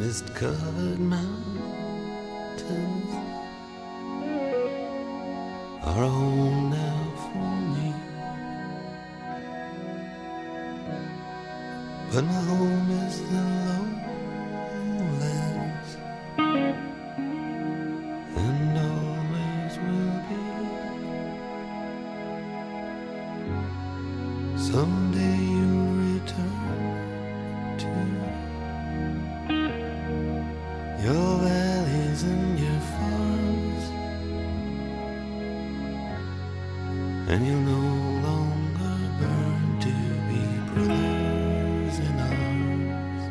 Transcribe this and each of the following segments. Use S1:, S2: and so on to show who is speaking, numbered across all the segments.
S1: mist-covered mountains are a home now for me. But my home is the lowlands, and always will be. Someday you'll return to your valleys and your farms, and you'll no longer burn to be brothers in arms.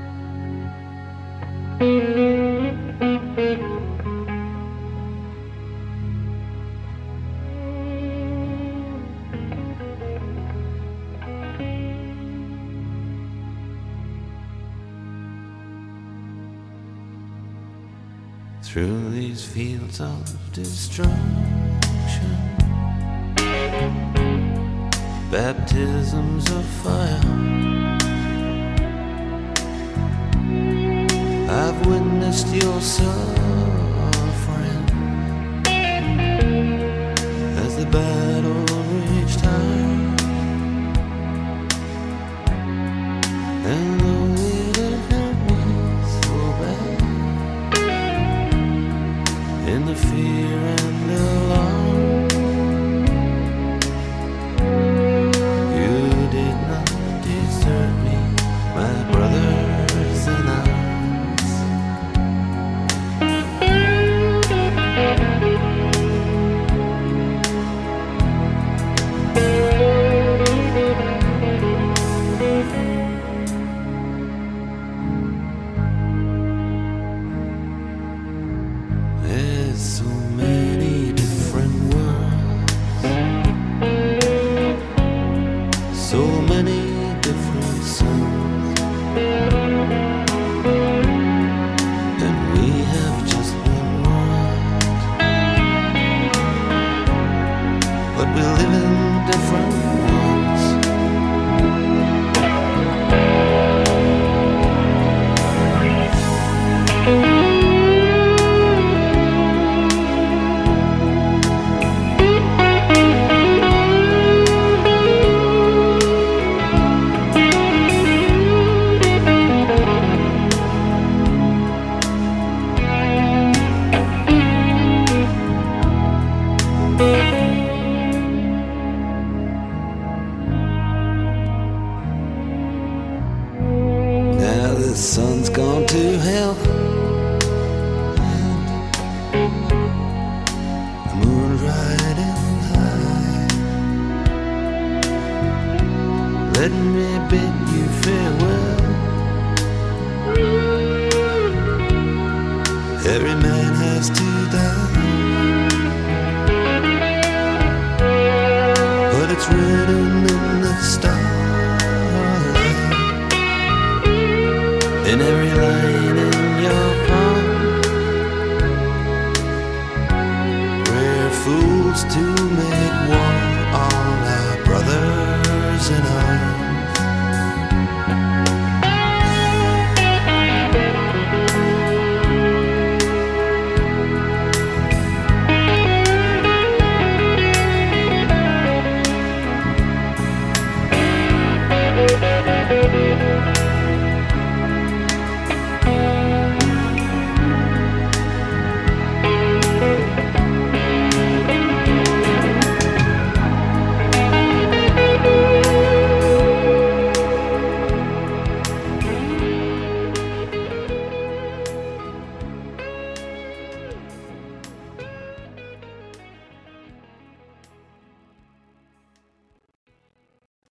S1: Through these fields of destruction, baptisms of fire, I've witnessed your suffering as the battle raged high. And though it had hurt me so bad, in the fear and alarm, you did not desert me, my brothers in arms. There's so many different worlds, so many different suns, and we have just one world, but we live in different ones. Now the sun's gone to hell, and the moon's riding high. Let me bid you farewell. Every man has to die, but it's written in the starlight, in every line in your palm, where fools to make one.